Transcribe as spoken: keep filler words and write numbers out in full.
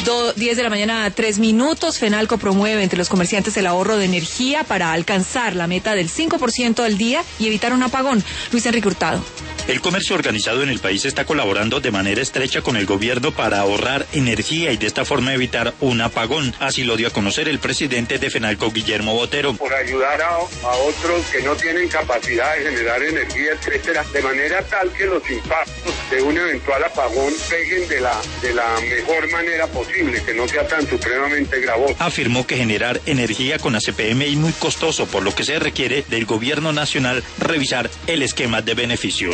diez de la mañana, tres minutos. FENALCO promueve entre los comerciantes el ahorro de energía para alcanzar la meta del cinco por ciento al día y evitar un apagón. Luis Enrique Hurtado. El comercio organizado en el país está colaborando de manera estrecha con el gobierno para ahorrar energía y de esta forma evitar un apagón. Así lo dio a conocer el presidente de FENALCO, Guillermo Botero. Por ayudar a, a otros que no tienen capacidad de generar energía, etcétera, de manera tal que los impactos de un eventual apagón peguen de la, de la mejor manera posible, que no sea tan supremamente gravoso. Afirmó que generar energía con A C P M es muy costoso, por lo que se requiere del gobierno nacional revisar el esquema de beneficios.